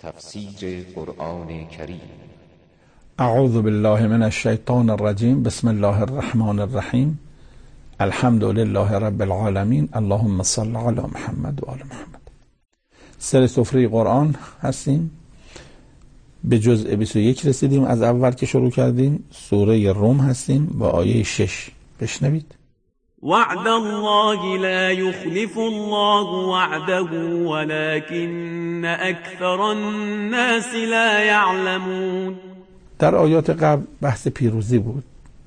تفسیر قرآن کریم. اعوذ بالله من الشیطان الرجیم. بسم الله الرحمن الرحیم. الحمد لله رب العالمین. اللهم صل علی محمد و آل محمد. سر سفره قرآن هستیم. به جزء 21 رسیدیم از اول که شروع کردیم. سوره روم هستیم با آیه 6. بشنوید. وعد الله لا يخلف الله وعده ولكن اكثر الناس لا يعلمون. در آیات قبل بحث پیروزی بود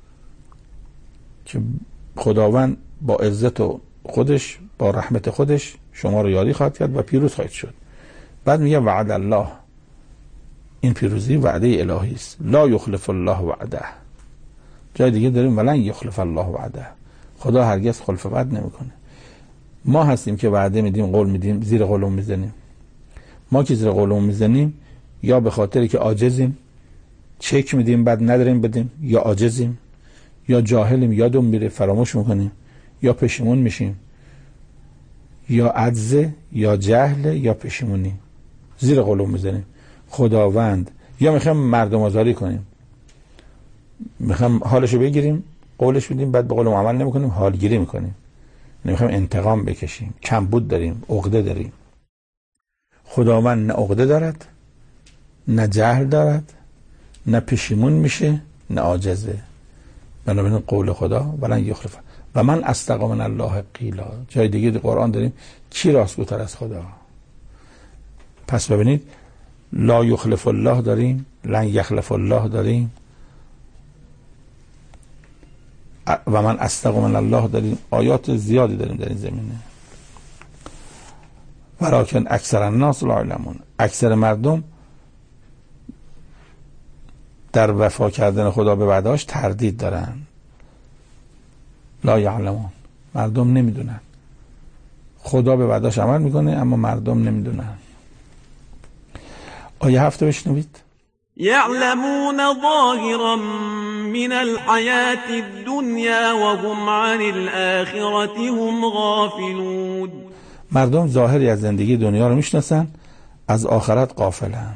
که خداوند با عزت و خودش با رحمت خودش شما رو یاری خواهد کرد و پیروز خواهید شد. بعد میگه وعد الله، این پیروزی وعده الهی است. لا یخلف الله وعده. جای دیگه داریم ولن یخلف الله وعده. خدا هرگز خلف وعده نمیکنه. ما هستیم که وعده میدیم، قول میدیم، زیر قولمون میزنیم. ما که زیر قولمون میزنیم یا به خاطری که عاجزیم، چک میدیم بعد نداریم بدیم، یا عاجزیم، یا جاهلیم یادمون میره فراموش میکنیم، یا پشیمون میشیم، یا عجزه یا جهل یا پشیمونی، زیر قولمون میزنیم. خداوند یا میخوایم مردم آزاری کنیم، میخوایم حالشو بگیریم، قولش بدیم، بعد به قولمون عمل نمیکنیم، حالگیری میکنیم. نمیخوایم انتقام بکشیم، کمبود داریم، عقده داریم. خداوند نه عقده دارد، نه جهل دارد، نه پشیمون میشه، نه عاجزه. بنابراین قول خدا ولن یخلف. و من اصدق من الله قیلا. جای دیگه قرآن داریم کی راستگوتر از خدا. پس ببینید لا یخلف الله داریم، لن یخلف الله داریم و من اصدق من الله داریم. آیات زیادی داریم در این زمینه. ولکن اکثر الناس لا یعلمون. اکثر مردم در وفا کردن خدا به وعده‌اش تردید دارن. لا یعلمون. مردم نمیدونن. خدا به وعده‌اش عمل میکنه اما مردم نمیدونن. آیه 7 بشنوید. يعلمون ظاهرا من الحياة الدنيا وهم عن الآخرة هم غافلون. مردم ظاهری از زندگی دنیا رو میشناسن، از آخرت غافلن.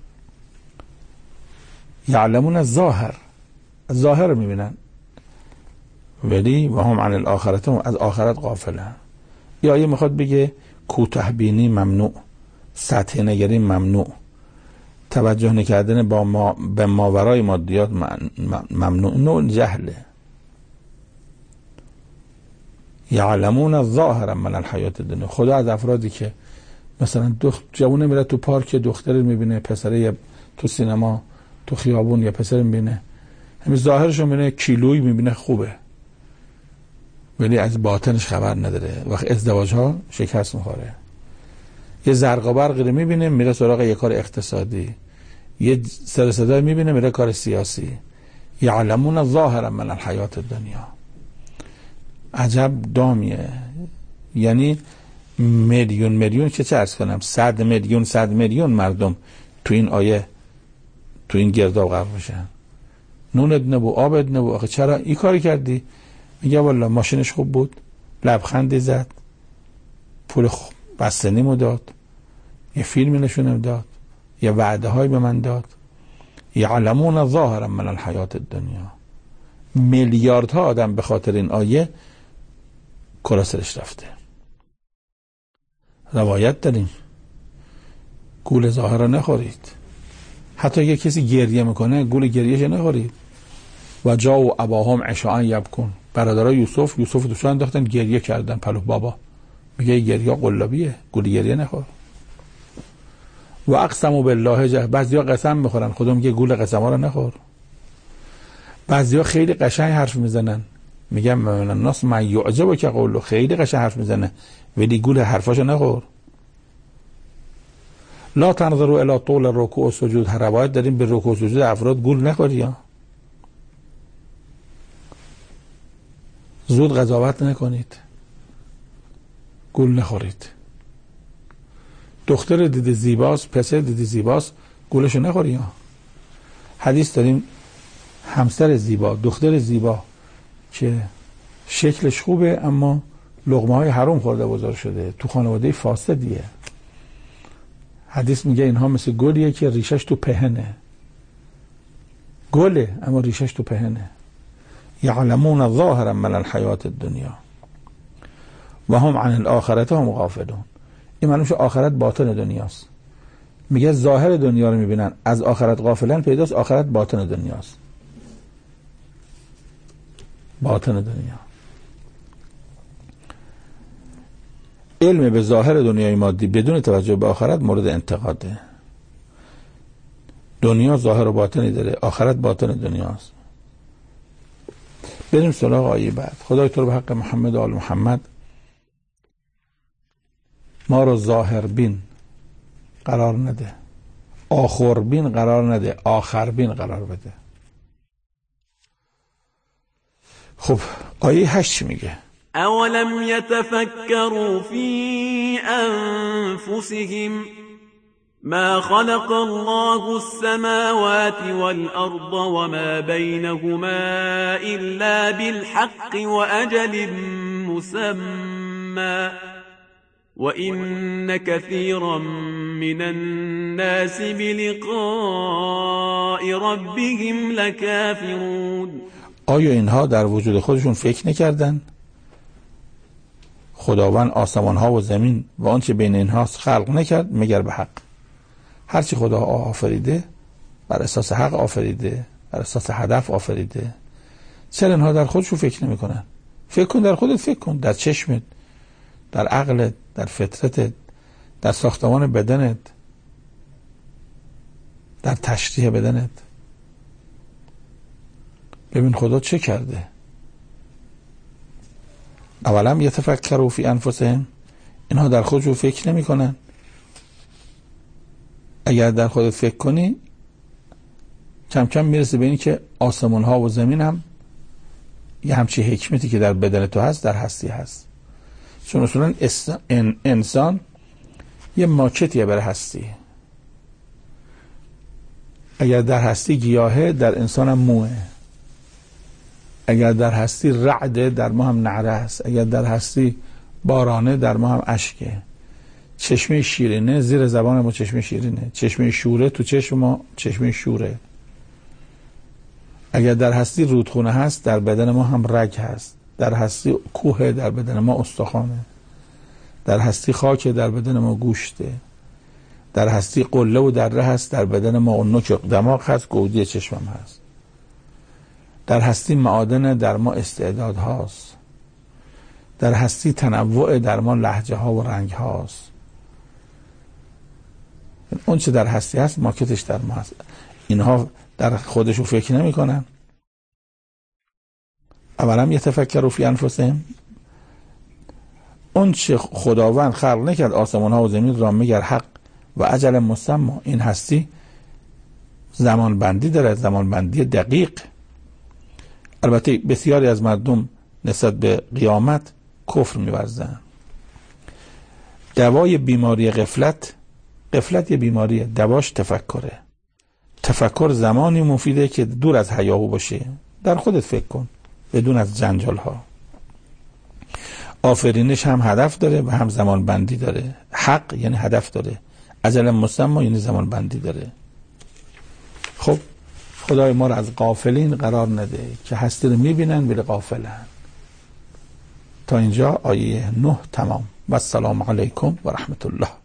یعلمون الظاهر، ظاهر رو میبینن ولی و هم عن الآخرت، هم از آخرت غافلن. یا آیه میخواد بگه کوته بینی ممنوع، سطح نگری ممنوع، توجه نکردن به ماورای مادیات ممنوع. نوع جهله. یعلمون الظاهر من الحیات الدنیا. خدا از افرادی که مثلا جوونه میره تو پارک دختری میبینه، پسره تو سینما تو خیابون یا پسر میبینه، همین ظاهرشو میبینه، کیلویی میبینه خوبه ولی از باطنش خبر نداره. وقت ازدواج ها شکست میخوره. یه زرق و برقی رو میبینه میره سراغ یه کار اقتصادی، یه سر صدای میبینه میره کار سیاسی. یعلمون ظاهرا من الحیات الدنیا. عجب دامیه. یعنی میلیون که چه عرض کنم، 100 میلیون مردم تو این آیه تو این گرداب غرق میشن. نونت نبو، آبت نبو. آخه چرا این کاری کردی؟ میگه والا ماشینش خوب بود، لبخندی زد، پول بستنیمو داد، یه فیلمی نشونم داد، یه وعده های به من داد. یعلمون ظاهرا من الحیات الدنیا. میلیاردها آدم به خاطر این آیه کلاسرش رفته. روایت داریم گول ظاهر رو نخورید. حتی یه کسی گریه میکنه گول گریهش نخورید. و جا و اباهم عشاء یبکون. برادرای یوسف دوستان انداختن گریه کردن پلو بابا. میگه گریه قلابیه، گول گریه نخور. و اقسموا بالله بعضیا قسم میخورن، خدا میگه گول قسما رو نخور. بعضیا خیلی قشنگ حرف میزنن، میگم من الناس من یعجب که قولو، خیلی قشنگ حرف میزنه ولی گول حرفاشو نخور. لا تنظروا الی طول الرکوع و سجود. هر روایت داریم به رکوع و سجود افراد گول نخوری. زود قضاوت نکنید، گول نخورید. دختر دیدی زیباست، پسر دیدی زیباست، گولشو نخوری. حدیث داریم همسر زیبا، دختر زیبا که شکلش خوبه اما لقمه های حرام خورده بزرگ شده، تو خانواده فاسدیه، حدیث میگه اینها مثل گلیه که ریشش تو پهنه، گله اما ریشش تو پهنه. یعلمون ظاهرا من الحیات الدنیا و هم عن الاخرة هم غافلون. این معنیش آخرت باطن دنیاست. میگه ظاهر دنیا رو میبینن، از آخرت غافلن. پیداست آخرت باطن دنیاست، باطن دنیا. علم به ظاهر دنیای مادی بدون توجه به آخرت مورد انتقاده. دنیا ظاهر و باطنی داره، آخرت باطن دنیاست. بریم سراغ آیه بعد. خدای تو رو به حق محمد و آل محمد ما رو ظاهر بین قرار نده، آخر بین قرار نده، آخر بین قرار بده. خب آیه 8 میگه اولم يتفكروا في انفسهم ما خلق الله السماوات والأرض وما بينهما إلا بالحق وأجل مسمى وإن كثيرا من الناس بلقاء ربهم لكافرون. آیا اینها در وجود خودشون فکر نکردن؟ خداوند آسمان ها و زمین و آنچه بین اینهاست خلق نکرد مگر به حق. هرچی خدا آفریده بر اساس حق آفریده، بر اساس هدف آفریده. چرا اینها در خودشون فکر نمی کنن؟ فکر کن، در خودت فکر کن، در چشمت، در عقلت، در فطرتت، در ساختمان بدنت، در تشریح بدنت. ببین خدا چه کرده. اولم یتفکروا فی انفسهم، اینها در خودشون فکر نمی کنن. اگر در خودت فکر کنی کم کم میرسه به این که آسمان ها و زمین هم یه همچی حکمتی که در بدن تو هست در هستی هست. چون اصولا انسان یه ماکتیه برای هستی. اگر در هستی گیاهه در انسان هم موه، اگر در هستی رعده در ما هم نعره است، اگر در هستی بارانه در ما هم اشکه. چشمه شیرینه زیر زبان ما چشمه شیرینه، چشمه شوره تو چشم ما چشمه شوره. اگر در هستی رودخونه هست در بدن ما هم رگ هست، در هستی کوه در بدن ما استخوانه، در هستی خاک در بدن ما گوشته، در هستی قله و دره هست در بدن ما و نوک دماغ هست، گودی چشمم هست. در هستی معادن در ما استعداد هاست، در هستی تنوع در ما لهجه ها و رنگ هاست. اون چه در هستی هست ماکتش در ما هست. اینها در خودشو فکر نمی کنن. اولم یتفکروا فی انفسهم، اون چه خداوند خلق نکرد آسمان ها و زمین را مگر حق و اجل مسمى. این هستی زمان بندی داره، زمان بندی دقیق. البته بسیاری از مردم نسبت به قیامت کفر می‌ورزن. دوای بیماری غفلت یه بیماریه، دواش تفکره. تفکر زمانی مفیده که دور از هیاهو باشه، در خودت فکر کن بدون از جنجال ها. آفرینش هم هدف داره و هم زمان بندی داره. حق یعنی هدف داره، اجل مسمى یعنی زمان بندی داره. خب خدای ما رو از غافلین قرار نده که هستی رو میبینن ولی غافلن. تا اینجا آیه 9 تمام. و السلام علیکم و رحمت الله.